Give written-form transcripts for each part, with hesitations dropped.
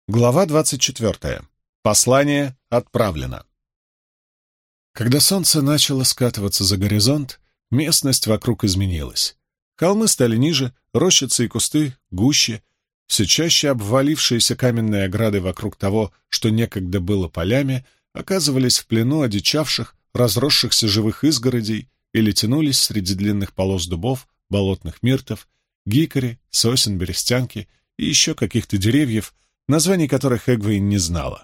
Глава 24. Послание отправлено. Когда солнце начало скатываться за горизонт, местность вокруг изменилась. Холмы стали ниже, рощицы и кусты гуще, все чаще обвалившиеся каменные ограды вокруг того, что некогда было полями, оказывались в плену одичавших, разросшихся живых изгородей или тянулись среди длинных полос дубов, болотных миртов, гикори, сосен, берестянки и еще каких-то деревьев, названий которых Эгвейн не знала.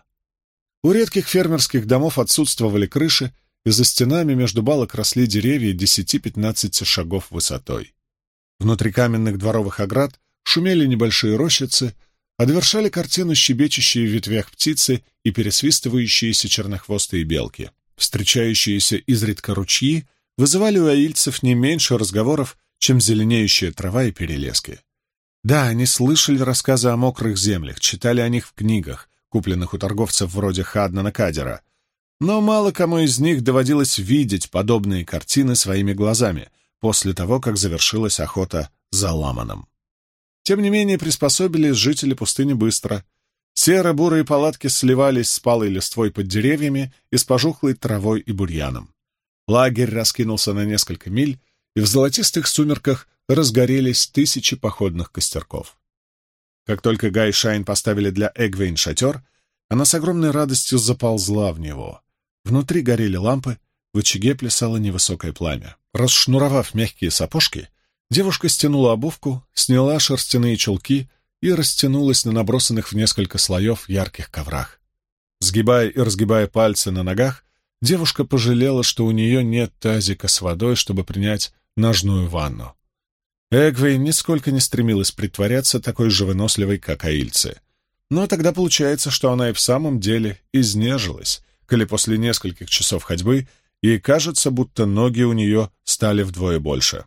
У редких фермерских домов отсутствовали крыши, и за стенами между балок росли деревья 10-15 шагов высотой. Внутри каменных дворовых оград шумели небольшие рощицы, а довершали картину щебечущие в ветвях птицы и пересвистывающиеся чернохвостые белки. Встречающиеся изредка ручьи вызывали у аильцев не меньше разговоров, чем зеленеющая трава и перелески. Да, они слышали рассказы о мокрых землях, читали о них в книгах, купленных у торговцев вроде Хаднана Кадера, но мало кому из них доводилось видеть подобные картины своими глазами после того, как завершилась охота за ламаном. Тем не менее, приспособились жители пустыни быстро. Серо-бурые палатки сливались с палой листвой под деревьями и с пожухлой травой и бурьяном. Лагерь раскинулся на несколько миль, и в золотистых сумерках разгорелись тысячи походных костерков. Как только Гай и Шайн поставили для Эгвейн шатер, она с огромной радостью заползла в него. Внутри горели лампы, в очаге плясало невысокое пламя. Расшнуровав мягкие сапожки, девушка стянула обувку, сняла шерстяные чулки и растянулась на набросанных в несколько слоев ярких коврах. Сгибая и разгибая пальцы на ногах, девушка пожалела, что у нее нет тазика с водой, чтобы принять ножную ванну. Эгвейн нисколько не стремилась притворяться такой же выносливой, как аильцы. Но тогда получается, что она и в самом деле изнежилась, коли после нескольких часов ходьбы ей кажется, будто ноги у нее стали вдвое больше.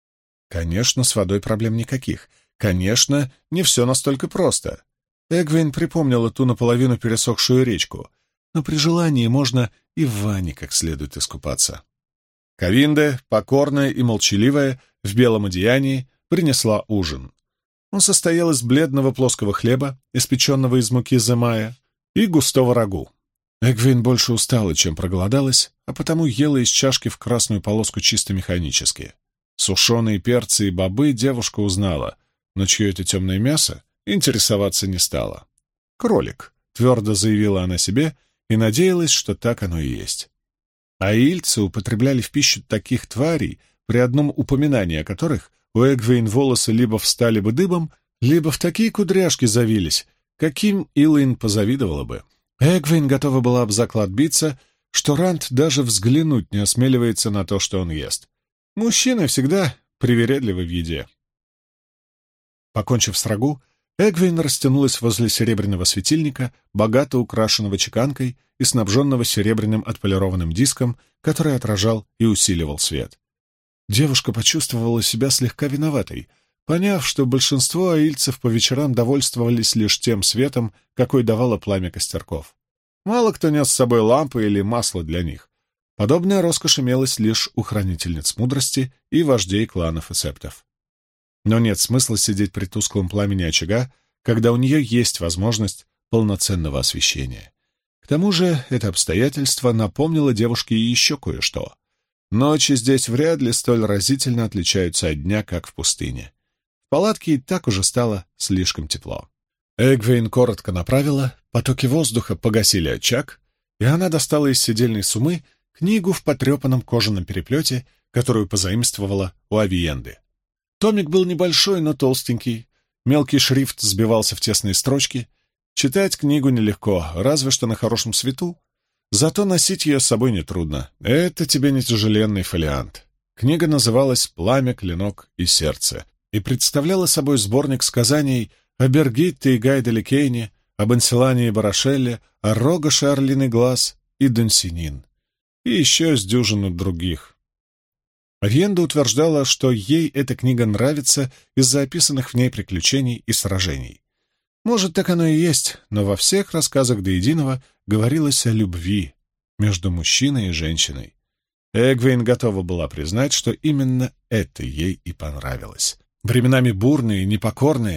Конечно, с водой проблем никаких. Конечно, не все настолько просто. Эгвейн припомнила ту наполовину пересохшую речку, но при желании можно и в ванне как следует искупаться. Ковинде, покорная и молчаливая, в белом одеянии, принесла ужин. Он состоял из бледного плоского хлеба, испеченного из муки земая, и густого рагу. Эгвейн больше устала, чем проголодалась, а потому ела из чашки в красную полоску чисто механически. Сушеные перцы и бобы девушка узнала, но чье это темное мясо, интересоваться не стала. «Кролик», — твердо заявила она себе, и надеялась, что так оно и есть. Аильцы употребляли в пищу таких тварей, при одном упоминании о которых у Эгвейн волосы либо встали бы дыбом, либо в такие кудряшки завились, каким Илэйн позавидовала бы. Эгвейн готова была об заклад биться, что Ранд даже взглянуть не осмеливается на то, что он ест. Мужчины всегда привередливы в еде. Покончив с рагу, Эгвейн растянулась возле серебряного светильника, богато украшенного чеканкой и снабженного серебряным отполированным диском, который отражал и усиливал свет. Девушка почувствовала себя слегка виноватой, поняв, что большинство аильцев по вечерам довольствовались лишь тем светом, какой давало пламя костерков. Мало кто нес с собой лампы или масло для них. Подобная роскошь имелась лишь у хранительниц мудрости и вождей кланов и септов. Но нет смысла сидеть при тусклом пламени очага, когда у нее есть возможность полноценного освещения. К тому же это обстоятельство напомнило девушке и еще кое-что. Ночи здесь вряд ли столь разительно отличаются от дня, как в пустыне. В палатке и так уже стало слишком тепло. Эгвейн коротко направила, потоки воздуха погасили очаг, и она достала из седельной сумы книгу в потрепанном кожаном переплете, которую позаимствовала у Авиенды. Томик был небольшой, но толстенький, мелкий шрифт сбивался в тесные строчки. Читать книгу нелегко, разве что на хорошем свету. Зато носить ее с собой нетрудно. Это тебе не тяжеленный фолиант. Книга называлась «Пламя, клинок и сердце» и представляла собой сборник сказаний о Бергитте и Гайделе Кейне, об Анселане и Барашелле, о Рогаше Орлиный глаз и Донсинин. И еще с дюжину других. Авиенда утверждала, что ей эта книга нравится из-за описанных в ней приключений и сражений. Может, так оно и есть, но во всех рассказах до единого говорилось о любви между мужчиной и женщиной. Эгвейн готова была признать, что именно это ей и понравилось. Временами бурные, непокорные,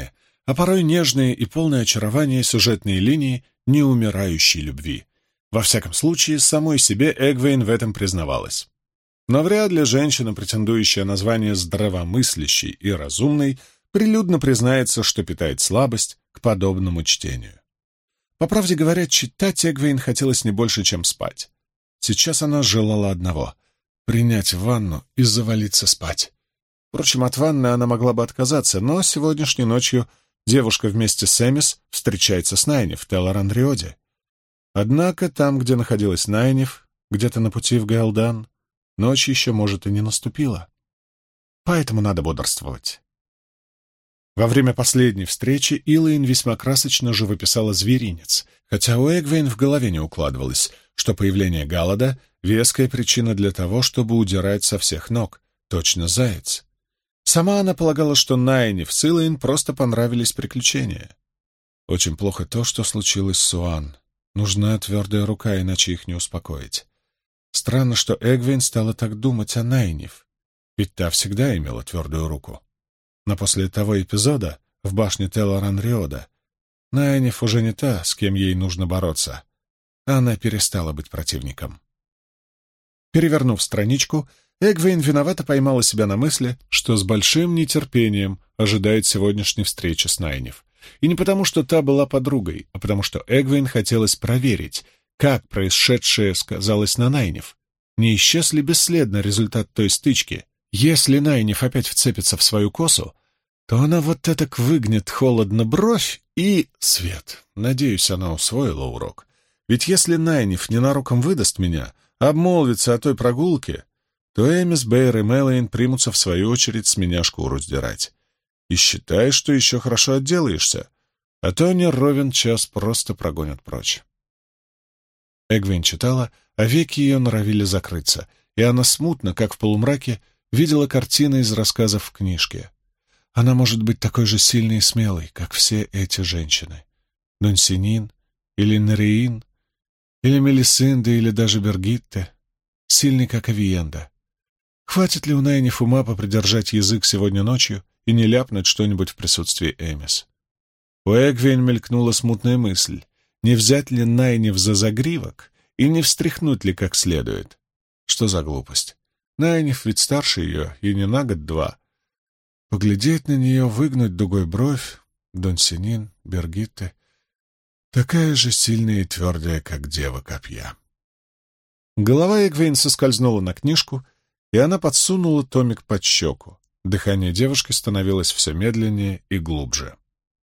а порой нежные и полные очарования сюжетные линии неумирающей любви. Во всяком случае, самой себе Эгвейн в этом признавалась. Но вряд ли женщина, претендующая на звание здравомыслящей и разумной, прилюдно признается, что питает слабость к подобному чтению. По правде говоря, читать Эгвейн хотелось не больше, чем спать. Сейчас она желала одного — принять ванну и завалиться спать. Впрочем, от ванны она могла бы отказаться, но сегодняшней ночью девушка вместе с Эмис встречается с Найниф в Теллар-Андриоде. Однако там, где находилась Найниф, где-то на пути в Гаэлдан, ночь еще, может, и не наступила. Поэтому надо бодрствовать. Во время последней встречи Илэйн весьма красочно живописала зверинец, хотя у Эгвейн в голове не укладывалось, что появление Галада — веская причина для того, чтобы удирать со всех ног, точно заяц. Сама она полагала, что Найниф с Илэйн просто понравились приключения. Очень плохо то, что случилось с Суан. Нужна твердая рука, иначе их не успокоить. Странно, что Эгвейн стала так думать о Найниф, ведь та всегда имела твердую руку. Но после того эпизода в башне Теллар-Андриода Найниф уже не та, с кем ей нужно бороться. Она перестала быть противником. Перевернув страничку, Эгвейн виновато поймала себя на мысли, что с большим нетерпением ожидает сегодняшней встречи с Найниф. И не потому, что та была подругой, а потому что Эгвейн хотелось проверить, как происшедшее сказалось на Найниф. Не исчез ли бесследно результат той стычки? Если Найниф опять вцепится в свою косу, то она вот этак выгнет холодно бровь и... Свет. Надеюсь, она усвоила урок. Ведь если Найниф ненароком выдаст меня, обмолвится о той прогулке, то Эмис, Бэйр и Мэлэйн примутся в свою очередь с меня шкуру сдирать. И считай, что еще хорошо отделаешься, а то не ровен час просто прогонят прочь. Эгвейн читала, а веки ее норовили закрыться, и она смутно, как в полумраке, видела картины из рассказов в книжке. Она может быть такой же сильной и смелой, как все эти женщины. Донсинин, или Нереин, или Мелисинда, или даже Бергитте. Сильной, как Авиенда. Хватит ли у Найниф ума попридержать язык сегодня ночью и не ляпнуть что-нибудь в присутствии Эмис? У Эгвейн мелькнула смутная мысль, не взять ли Найниф за загривок и не встряхнуть ли как следует. Что за глупость? Найниф ведь старше ее, и не на год-два. Поглядеть на нее, выгнуть дугой бровь, Донсинин, Бергитте, такая же сильная и твердая, как дева копья. Голова Эгвейн соскользнула на книжку, и она подсунула томик под щеку. Дыхание девушки становилось все медленнее и глубже.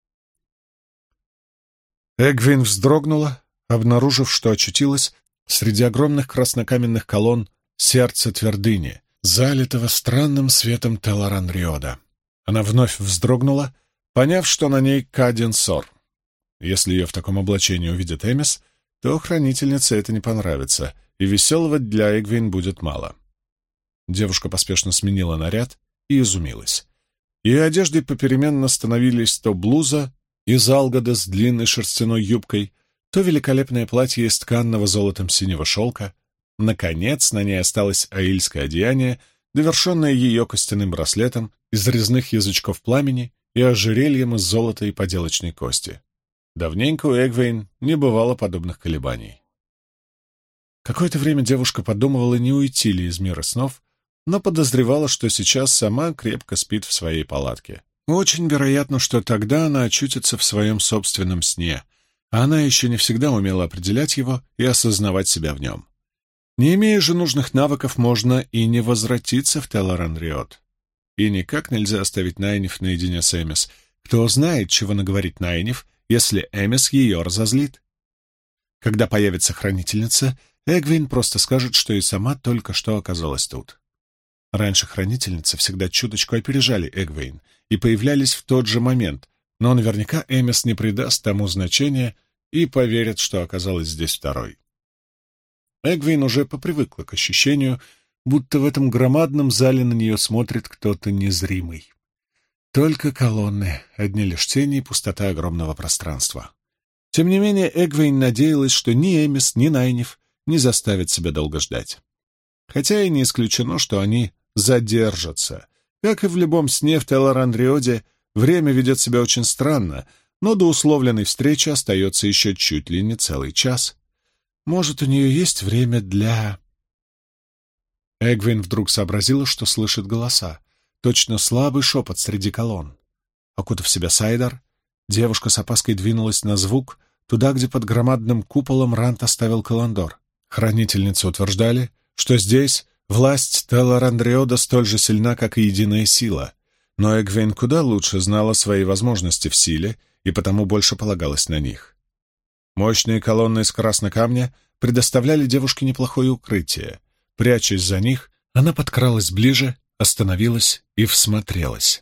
Эгвейн вздрогнула, обнаружив, что очутилась среди огромных краснокаменных колонн сердца твердыни, залитого странным светом Теллар-Андриода. Она вновь вздрогнула, поняв, что на ней Каден-Сор. Если ее в таком облачении увидит Эмис, то хранительнице это не понравится, и веселого для Эгвейн будет мало. Девушка поспешно сменила наряд и изумилась. Ее одеждой попеременно становились то блуза из алгода с длинной шерстяной юбкой, то великолепное платье из тканного золотом синего шелка. Наконец, на ней осталось аильское одеяние, довершенное ее костяным браслетом из резных язычков пламени и ожерельем из золота и поделочной кости. Давненько у Эгвейн не бывало подобных колебаний. Какое-то время девушка подумывала, не уйти ли из мира снов, но подозревала, что сейчас сама крепко спит в своей палатке. Очень вероятно, что тогда она очутится в своем собственном сне, а она еще не всегда умела определять его и осознавать себя в нем. Не имея же нужных навыков, можно и не возвратиться в Теллар-Андриод. И никак нельзя оставить Найниф наедине с Эмис. Кто знает, чего наговорит Найниф, если Эмис ее разозлит. Когда появится хранительница, Эгвейн просто скажет, что и сама только что оказалась тут. Раньше хранительницы всегда чуточку опережали Эгвейн и появлялись в тот же момент, но наверняка Эмис не придаст тому значения и поверит, что оказалась здесь второй. Эгвейн уже попривыкла к ощущению, будто в этом громадном зале на нее смотрит кто-то незримый. Только колонны, одни лишь тени и пустота огромного пространства. Тем не менее, Эгвейн надеялась, что ни Эмис, ни Найниф не заставят себя долго ждать. Хотя и не исключено, что они задержатся. Как и в любом сне в Теллар-Андриоде, время ведет себя очень странно, но до условленной встречи остается еще чуть ли не целый час. Может, у нее есть время для... Эгвин вдруг сообразила, что слышит голоса. Точно слабый шепот среди колонн. Окутав в себя сайдар, девушка с опаской двинулась на звук, туда, где под громадным куполом Рант оставил Каландор. Хранительницы утверждали, что здесь власть Теллар-Андреода столь же сильна, как и единая сила. Но Эгвин куда лучше знала свои возможности в силе и потому больше полагалась на них. Мощные колонны из красного камня предоставляли девушке неплохое укрытие. Прячась за них, она подкралась ближе, остановилась и всмотрелась.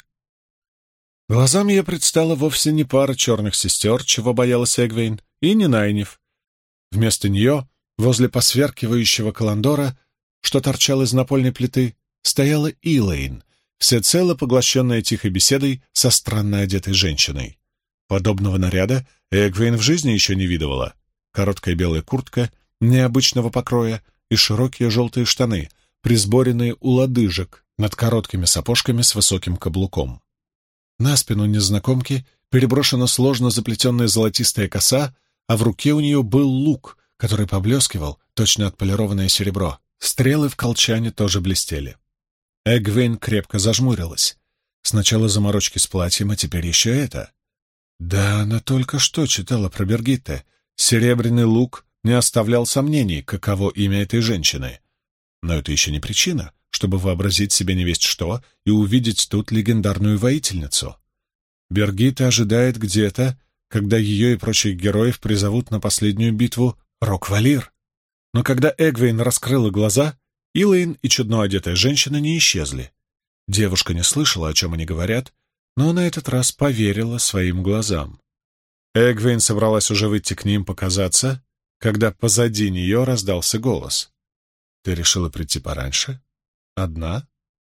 Глазам ее предстала вовсе не пара черных сестер, чего боялась Эгвейн, и не Найниф. Вместо нее, возле посверкивающего Каландора, что торчал из напольной плиты, стояла Илэйн, всецело поглощенная тихой беседой со странно одетой женщиной. Подобного наряда Эгвейн в жизни еще не видывала. Короткая белая куртка необычного покроя и широкие желтые штаны, присборенные у лодыжек над короткими сапожками с высоким каблуком. На спину незнакомки переброшена сложно заплетенная золотистая коса, а в руке у нее был лук, который поблескивал, точно отполированное серебро. Стрелы в колчане тоже блестели. Эгвейн крепко зажмурилась. Сначала заморочки с платьем, а теперь еще это. Да, она только что читала про Бергитте. Серебряный лук не оставлял сомнений, каково имя этой женщины. Но это еще не причина, чтобы вообразить себе невесть что и увидеть тут легендарную воительницу. Бергитта ожидает где-то, когда ее и прочих героев призовут на последнюю битву Рок-Валир. Но когда Эгвейн раскрыла глаза, Илэйн и чудно одетая женщина не исчезли. Девушка не слышала, о чем они говорят, но на этот раз поверила своим глазам. Эгвейн собралась уже выйти к ним показаться, когда позади нее раздался голос. «Ты решила прийти пораньше? Одна?»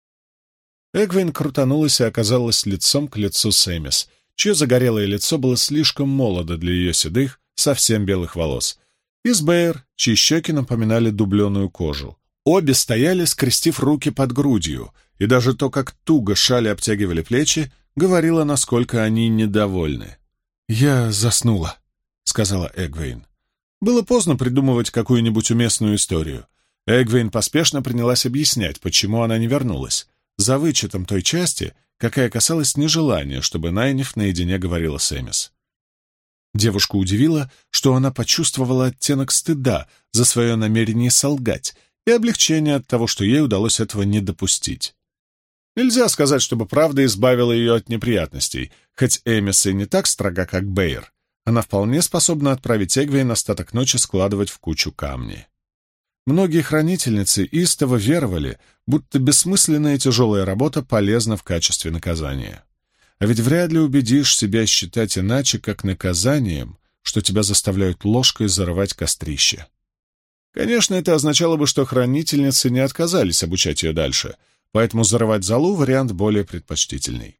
Эгвейн крутанулась и оказалась лицом к лицу с Эмис, чье загорелое лицо было слишком молодо для ее седых, совсем белых волос, и с Бэйр, чьи щеки напоминали дубленую кожу. Обе стояли, скрестив руки под грудью, и даже то, как туго шали обтягивали плечи, говорило, насколько они недовольны. «Я заснула», — сказала Эгвейн. Было поздно придумывать какую-нибудь уместную историю. Эгвейн поспешно принялась объяснять, почему она не вернулась, за вычетом той части, какая касалась нежелания, чтобы Найниф наедине говорила с Эмис. Девушку удивило, что она почувствовала оттенок стыда за свое намерение солгать и облегчение от того, что ей удалось этого не допустить. Нельзя сказать, чтобы правда избавила ее от неприятностей, хоть Эмис и не так строга, как Бэйр. Она вполне способна отправить Эгвейн остаток ночи складывать в кучу камни. Многие хранительницы истово веровали, будто бессмысленная тяжелая работа полезна в качестве наказания. А ведь вряд ли убедишь себя считать иначе, как наказанием, что тебя заставляют ложкой зарывать кострище. Конечно, это означало бы, что хранительницы не отказались обучать ее дальше, поэтому зарывать золу — вариант более предпочтительный.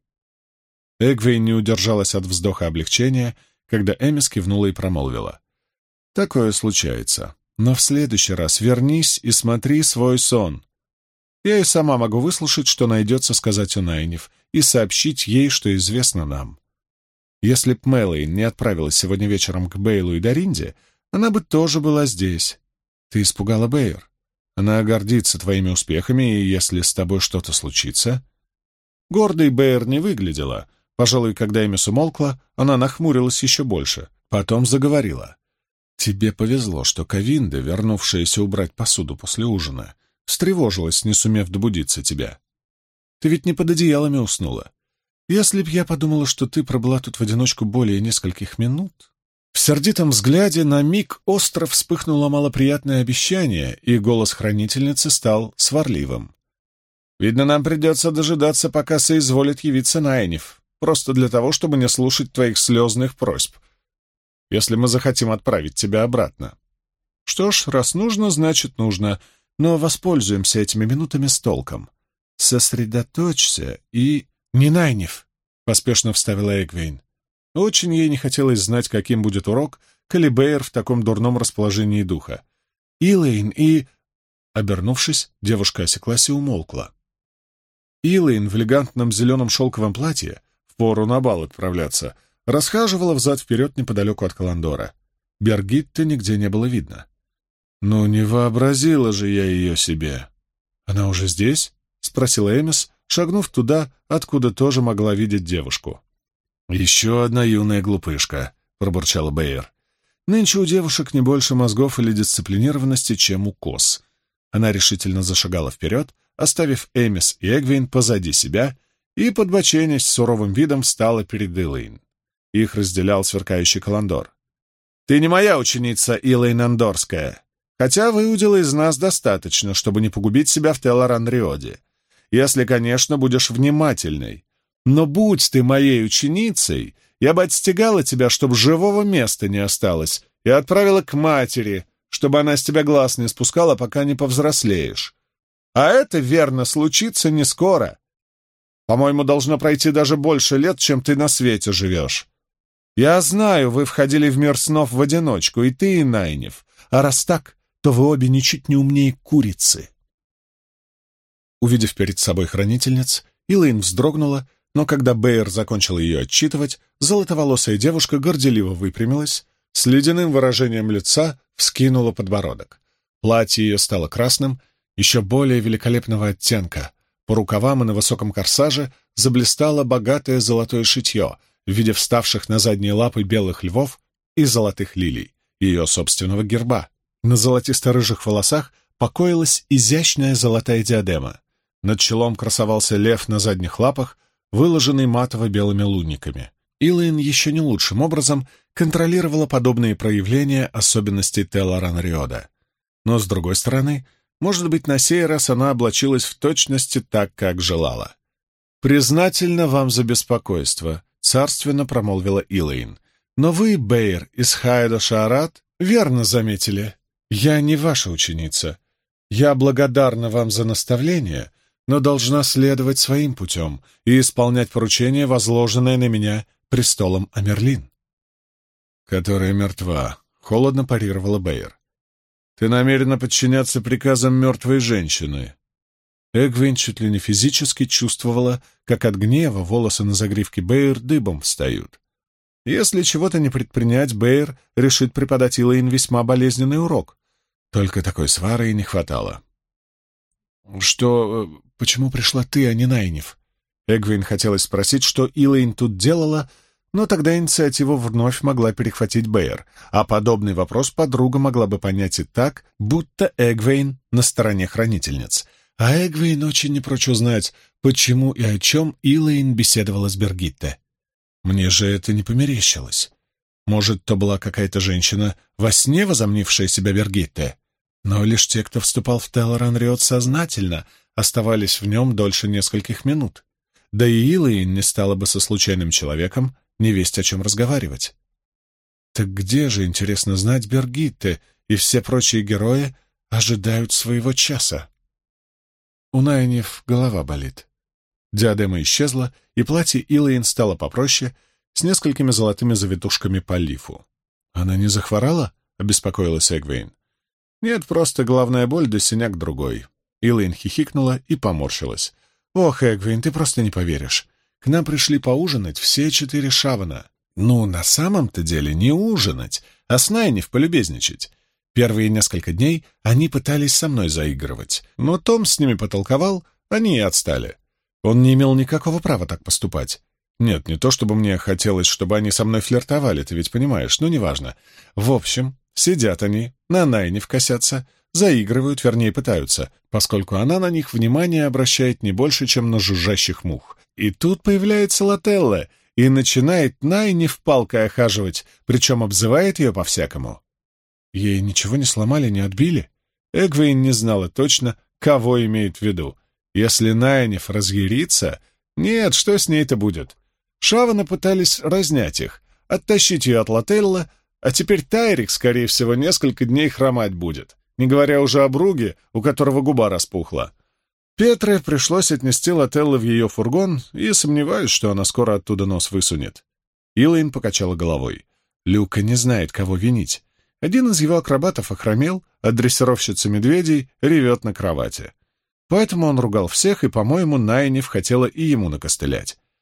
Эгвейн не удержалась от вздоха облегчения, когда Эмис кивнула и промолвила. «Такое случается. Но в следующий раз вернись и смотри свой сон. Я и сама могу выслушать, что найдется сказать у Найниф, и сообщить ей, что известно нам. Если б Мэлэйн не отправилась сегодня вечером к Бейлу и Даринде, она бы тоже была здесь. Ты испугала Бэйр. Она гордится твоими успехами, и если с тобой что-то случится...» Гордой Бэйр не выглядела. Пожалуй, когда Эмис умолкла, она нахмурилась еще больше. Потом заговорила. «Тебе повезло, что Кавинда, вернувшаяся убрать посуду после ужина, встревожилась, не сумев добудиться тебя. Ты ведь не под одеялами уснула. Если б я подумала, что ты пробыла тут в одиночку более нескольких минут...» В сердитом взгляде на миг остро вспыхнуло малоприятное обещание, и голос хранительницы стал сварливым. «Видно, нам придется дожидаться, пока соизволит явиться Найниф, просто для того, чтобы не слушать твоих слезных просьб, если мы захотим отправить тебя обратно. Что ж, раз нужно, значит нужно, но воспользуемся этими минутами с толком. Сосредоточься и...» «Не Найниф», — поспешно вставила Эгвейн. Очень ей не хотелось знать, каким будет урок, коли Бэйр в таком дурном расположении духа. «Илэйн и...» Обернувшись, девушка осеклась и умолкла. Илэйн в элегантном зеленом шелковом платье, в впору на бал отправляться, расхаживала взад-вперед неподалеку от Каландора. Бергитты нигде не было видно. «Ну, не вообразила же я ее себе!» «Она уже здесь?» — спросила Эмис, шагнув туда, откуда тоже могла видеть девушку. «Еще одна юная глупышка», — пробурчала Бэйр. «Нынче у девушек не больше мозгов или дисциплинированности, чем у коз». Она решительно зашагала вперед, оставив Эмис и Эгвейн позади себя, и, подбоченясь с суровым видом, встала перед Илэйн. Их разделял сверкающий Каландор. «Ты не моя ученица, Илэйн Андорская, хотя выудила из нас достаточно, чтобы не погубить себя в Телларан-Риоде. Если, конечно, будешь внимательной. Но будь ты моей ученицей, я бы отстегала тебя, чтобы живого места не осталось, и отправила к матери, чтобы она с тебя глаз не спускала, пока не повзрослеешь. А это, верно, случится не скоро. По-моему, должно пройти даже больше лет, чем ты на свете живешь. Я знаю, вы входили в мир снов в одиночку, и ты, и Найниф. А раз так, то вы обе ничуть не умнее курицы». Увидев перед собой хранительниц, Илэйн вздрогнула, но когда Бэйр закончил ее отчитывать, золотоволосая девушка горделиво выпрямилась, с ледяным выражением лица вскинула подбородок. Платье ее стало красным, еще более великолепного оттенка. По рукавам и на высоком корсаже заблистало богатое золотое шитье в виде вставших на задние лапы белых львов и золотых лилий, ее собственного герба. На золотисто-рыжих волосах покоилась изящная золотая диадема. Над челом красовался лев на задних лапах, выложенный матово-белыми лунниками. Илэйн еще не лучшим образом контролировала подобные проявления особенностей Телларан-Риода. Но, с другой стороны, может быть, на сей раз она облачилась в точности так, как желала. «Признательна вам за беспокойство», — царственно промолвила Илэйн. «Но вы, Бэйр из Хайдо-Шаарат, верно заметили. Я не ваша ученица. Я благодарна вам за наставление, но должна следовать своим путем и исполнять поручение, возложенное на меня престолом Амерлин». «Которая мертва», — холодно парировала Бэйр. «Ты намерена подчиняться приказам мертвой женщины». Эгвейн чуть ли не физически чувствовала, как от гнева волосы на загривке Бэйр дыбом встают. Если чего-то не предпринять, Бэйр решит преподать Илэйн весьма болезненный урок. Только такой свары и не хватало. «Почему пришла ты, а не Найниф?» Эгвейн хотелось спросить, что Илэйн тут делала, но тогда инициативу вновь могла перехватить Бэйр, а подобный вопрос подруга могла бы понять и так, будто Эгвейн на стороне хранительниц. А Эгвейн очень не прочь узнать, почему и о чем Илэйн беседовала с Бергитте. Мне же это не померещилось. Может, то была какая-то женщина, во сне возомнившая себя Бергитте? Но лишь те, кто вступал в Телларан-Риод сознательно, оставались в нем дольше нескольких минут. Да и Илэйн не стала бы со случайным человеком не весть о чем разговаривать. Так где же, интересно знать, Бергитте и все прочие герои ожидают своего часа? У Найниф голова болит. Диадема исчезла, и платье Илэйн стало попроще, с несколькими золотыми завитушками по лифу. «Она не захворала?» — обеспокоилась Эгвейн. «Нет, просто головная боль да синяк другой». Илэйн хихикнула и поморщилась. «Ох, Эгвейн, ты просто не поверишь. К нам пришли поужинать все 4 шавана. Ну, на самом-то деле не ужинать, а с Найниф полюбезничать. Первые несколько дней они пытались со мной заигрывать, но Том с ними потолковал, они и отстали. Он не имел никакого права так поступать. Нет, не то чтобы мне хотелось, чтобы они со мной флиртовали, ты ведь понимаешь, но неважно. В общем, сидят они, на Найниф косятся, заигрывают, вернее, пытаются, поскольку она на них внимание обращает не больше, чем на жужжащих мух. И тут появляется Лотелла и начинает Найниф палкой охаживать, причем обзывает ее по-всякому. Ей ничего не сломали, не отбили? Эгвейн не знала точно, кого имеет в виду. Если Найниф разъярится... Нет, что с ней-то будет? Шаваны пытались разнять их, оттащить ее от Лотелла, а теперь Тайрик, скорее всего, несколько дней хромать будет, не говоря уже об Руге, у которого губа распухла. Петре пришлось отнести Лотелла в ее фургон, и сомневаюсь, что она скоро оттуда нос высунет. Илэйн покачала головой. Люка не знает, кого винить. Один из его акробатов охромел, а дрессировщица медведей ревет на кровати. Поэтому он ругал всех, и, по-моему, Найниф хотела и ему накостылять.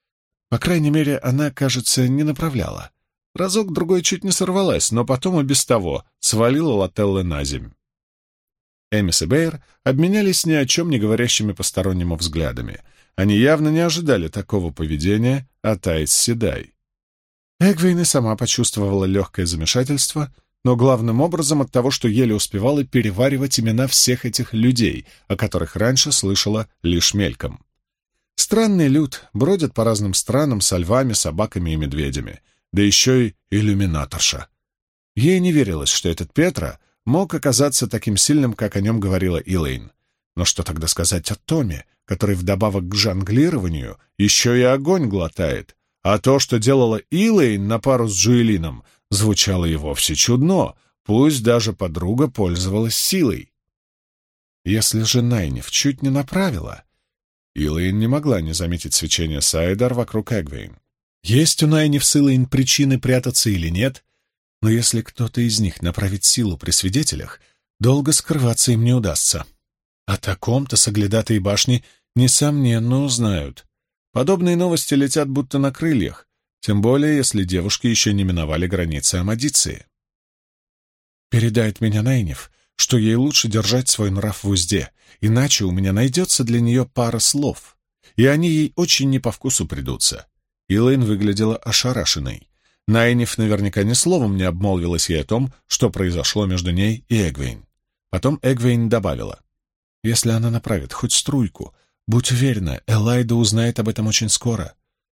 По крайней мере, она, кажется, не направляла. Разок-другой чуть не сорвалась, но потом и без того свалила Лателлы на земь. Эмис и Бэйр обменялись ни о чем не говорящими постороннему взглядами. Они явно не ожидали такого поведения от Айс Седай. Эгвейн и сама почувствовала легкое замешательство, но главным образом от того, что еле успевала переваривать имена всех этих людей, о которых раньше слышала лишь мельком. Странный люд, бродят по разным странам со львами, собаками и медведями, да еще и иллюминаторша. Ей не верилось, что этот Петра мог оказаться таким сильным, как о нем говорила Илэйн. Но что тогда сказать о Томе, который вдобавок к жонглированию еще и огонь глотает? А то, что делала Илэйн на пару с Джуэлином, звучало и вовсе чудно, пусть даже подруга пользовалась силой. Если же Найниф чуть не направила, Илэйн не могла не заметить свечение Саидар вокруг Эгвейн. Есть у Найниф с Илэйн причины прятаться или нет, но если кто-то из них направит силу при свидетелях, долго скрываться им не удастся. О таком-то соглядатые башни, несомненно, узнают. Подобные новости летят будто на крыльях, тем более, если девушки еще не миновали границы Амадиции. Передает меня Найниф, что ей лучше держать свой нрав в узде, иначе у меня найдется для нее пара слов, и они ей очень не по вкусу придутся. Илэйн выглядела ошарашенной. Найниф наверняка ни словом не обмолвилась ей о том, что произошло между ней и Эгвейн. Потом Эгвейн добавила: «Если она направит хоть струйку, будь уверена, Элайда узнает об этом очень скоро.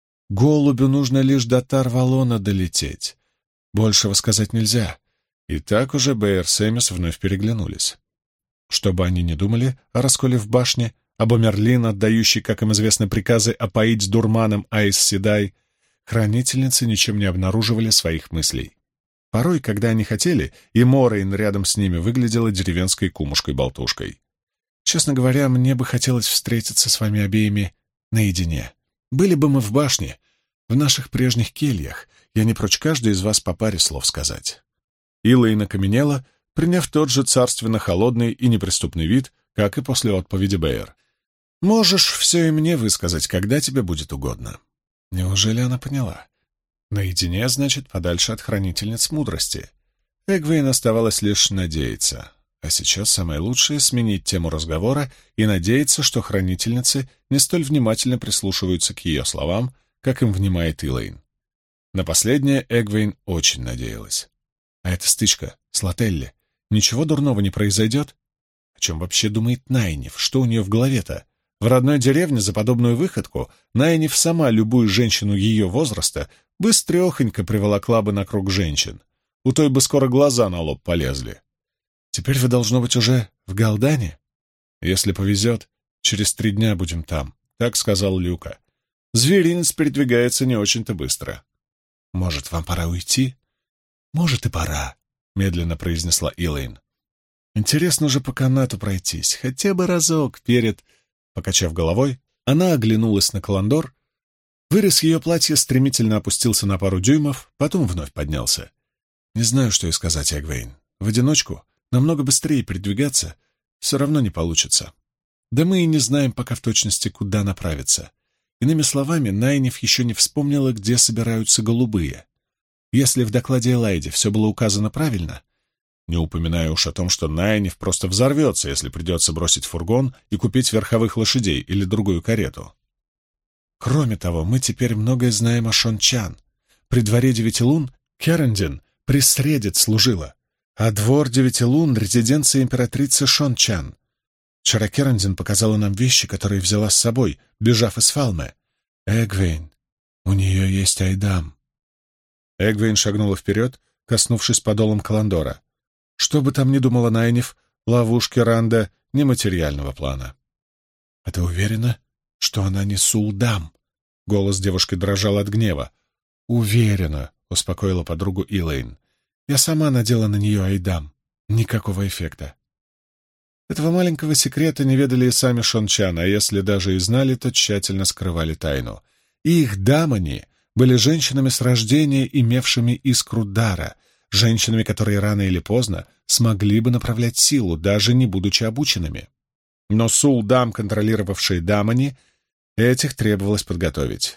Голубю нужно лишь до Тарвалона долететь. Большего сказать нельзя». И так уже Бэйр с Эмис вновь переглянулись. Что бы они ни думали о расколе в башне, об Омерлин, отдающей, как им известно, приказы опоить дурманом Айс Седай, хранительницы ничем не обнаруживали своих мыслей. Порой, когда они хотели, и Морейн рядом с ними выглядела деревенской кумушкой-болтушкой. «Честно говоря, мне бы хотелось встретиться с вами обеими наедине. Были бы мы в башне, в наших прежних кельях, я не прочь каждой из вас по паре слов сказать». Илэйн окаменела, приняв тот же царственно-холодный и неприступный вид, как и после отповеди Бэйр. «Можешь все и мне высказать, когда тебе будет угодно». Неужели она поняла? Наедине, значит, подальше от хранительниц мудрости. Эгвейн оставалось лишь надеяться. А сейчас самое лучшее — сменить тему разговора и надеяться, что хранительницы не столь внимательно прислушиваются к ее словам, как им внимает Илэйн. На последнее Эгвейн очень надеялась. А эта стычка с Лателли, ничего дурного не произойдет? О чем вообще думает Найниф? Что у нее в голове-то? В родной деревне за подобную выходку Найниф сама любую женщину ее возраста быстрехонько приволокла бы на круг женщин. У той бы скоро глаза на лоб полезли. Теперь вы, должно быть, уже в Галдане? Если повезет, через 3 дня будем там, — так сказал Люка. Зверинец передвигается не очень-то быстро. Может, вам пора уйти? Может, и пора, — медленно произнесла Илэйн. Интересно же по канату пройтись, хотя бы разок перед... Покачав головой, она оглянулась на Каландор. Вырез ее платья стремительно опустился на пару дюймов, потом вновь поднялся. Не знаю, что и сказать, Эгвейн. В одиночку намного быстрее передвигаться все равно не получится. Да мы и не знаем пока в точности, куда направиться. Иными словами, Найниф еще не вспомнила, где собираются голубые. Если в докладе Элайде все было указано правильно, не упоминая уж о том, что Найниф просто взорвется, если придется бросить фургон и купить верховых лошадей или другую карету. Кроме того, мы теперь многое знаем о Шон-Чан. При дворе 9 лун Керендин присредец служила, а двор 9 лун — резиденция императрицы Шон-Чан. Вчера Керендин показала нам вещи, которые взяла с собой, бежав из Фалме. Эгвейн, у нее есть Айдам. Эгвейн шагнула вперед, коснувшись подолом Каландора. Что бы там ни думала Найниф, ловушки Ранда нематериального плана. — А ты уверена, что она не Сулдам? — голос девушки дрожал от гнева. — Уверена, — успокоила подругу Илэйн. — Я сама надела на нее Айдам. Никакого эффекта. Этого маленького секрета не ведали и сами Шон-Чан, а если даже и знали, то тщательно скрывали тайну. И их дамани были женщинами с рождения, имевшими искру дара, женщинами, которые рано или поздно смогли бы направлять силу, даже не будучи обученными. Но Сулдам, контролировавшие дамани, этих требовалось подготовить.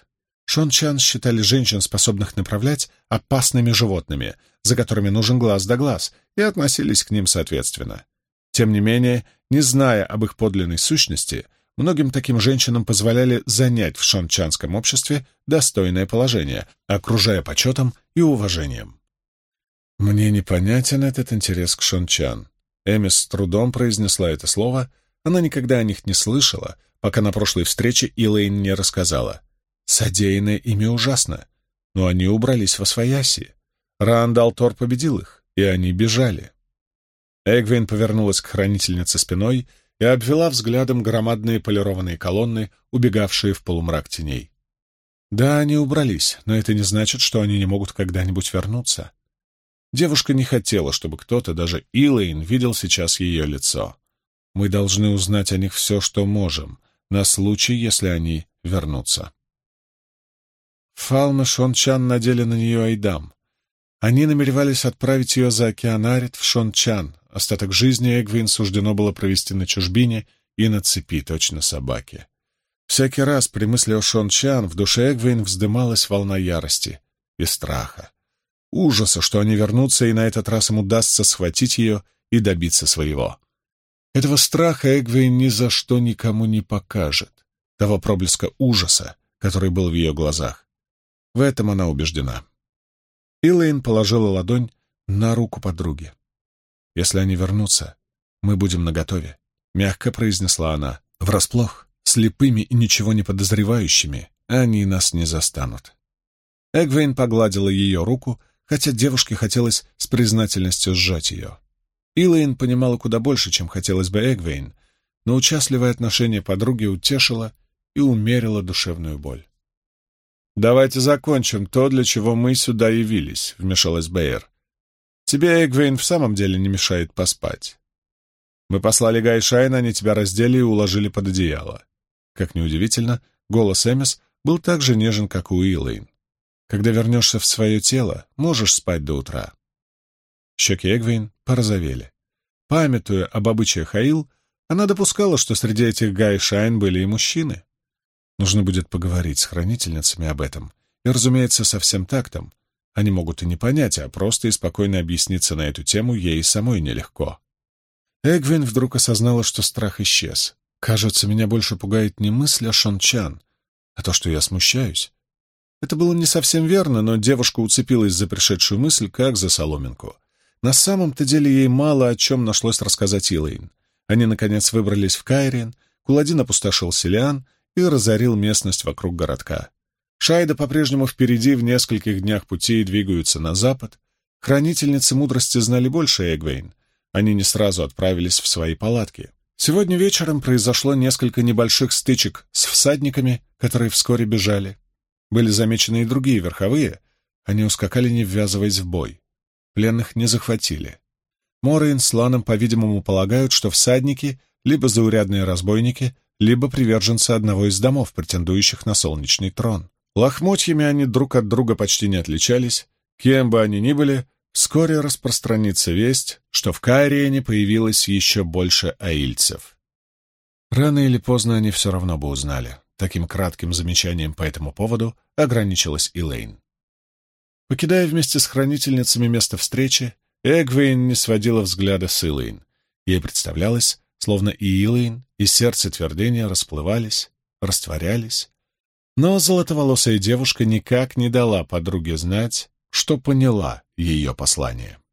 Шон-чан считали женщин, способных направлять, опасными животными, за которыми нужен глаз да глаз, и относились к ним соответственно. Тем не менее, не зная об их подлинной сущности, многим таким женщинам позволяли занять в шон-чанском обществе достойное положение, окружая почетом и уважением. «Мне непонятен этот интерес к шон-чан». Эмис с трудом произнесла это слово, она никогда о них не слышала, пока на прошлой встрече Илэйн не рассказала. Содеянное ими ужасно, но они убрались восвояси. Раандалтор победил их, и они бежали. Эгвейн повернулась к хранительнице спиной и обвела взглядом громадные полированные колонны, убегавшие в полумрак теней. Да, они убрались, но это не значит, что они не могут когда-нибудь вернуться. Девушка не хотела, чтобы кто-то, даже Илэйн, видел сейчас ее лицо. Мы должны узнать о них все, что можем, на случай, если они вернутся. Фалм и Шон-чан надели на нее айдам. Они намеревались отправить ее за океан Арит в Шон-чан. Остаток жизни Эгвейн суждено было провести на чужбине и на цепи, точно собаке. Всякий раз при мысли о Шон-чан в душе Эгвейн вздымалась волна ярости и страха. Ужаса, что они вернутся, и на этот раз им удастся схватить ее и добиться своего. Этого страха Эгвейн ни за что никому не покажет, того проблеска ужаса, который был в ее глазах. В этом она убеждена. Илэйн положила ладонь на руку подруги. «Если они вернутся, мы будем наготове», — мягко произнесла она. «Врасплох, слепыми и ничего не подозревающими, они нас не застанут». Эгвейн погладила ее руку, хотя девушке хотелось с признательностью сжать ее. Илэйн понимала куда больше, чем хотелось бы Эгвейн, но участливое отношение подруги утешило и умерило душевную боль. «Давайте закончим то, для чего мы сюда явились», — вмешалась Бэйр. «Тебе, Эгвейн, в самом деле не мешает поспать. Мы послали Гайшайна, они тебя раздели и уложили под одеяло». Как ни удивительно, голос Эмис был так же нежен, как у Илэйн. «Когда вернешься в свое тело, можешь спать до утра». Щеки Эгвейн порозовели. Памятуя об обычаях Аил, она допускала, что среди этих Гайшайн были и мужчины. Нужно будет поговорить с хранительницами об этом. И, разумеется, со всем тактом. Они могут и не понять, а просто и спокойно объясниться на эту тему ей самой нелегко. Эгвейн вдруг осознала, что страх исчез. Кажется, меня больше пугает не мысль о Шон-чан, а то, что я смущаюсь. Это было не совсем верно, но девушка уцепилась за пришедшую мысль, как за соломинку. На самом-то деле ей мало о чем нашлось рассказать Илэйн. Они, наконец, выбрались в Кайриен, Куладин опустошил Селиан и разорил местность вокруг городка. Шайда по-прежнему впереди, в нескольких днях пути, и двигаются на запад. Хранительницы мудрости знали больше Эгвейн. Они не сразу отправились в свои палатки. Сегодня вечером произошло несколько небольших стычек с всадниками, которые вскоре бежали. Были замечены и другие верховые. Они ускакали, не ввязываясь в бой. Пленных не захватили. Морейн с Ланом, по-видимому, полагают, что всадники — либо заурядные разбойники, либо приверженцы одного из домов, претендующих на солнечный трон. Лохмотьями они друг от друга почти не отличались. Кем бы они ни были, вскоре распространится весть, что в Кайриене появилось еще больше аильцев. Рано или поздно они все равно бы узнали. Таким кратким замечанием по этому поводу ограничилась Илэйн. Покидая вместе с хранительницами место встречи, Эгвейн не сводила взгляда с Илэйн. Ей представлялось, словно и Илэйн, и сердце твердения расплывались, растворялись. Но золотоволосая девушка никак не дала подруге знать, что поняла ее послание.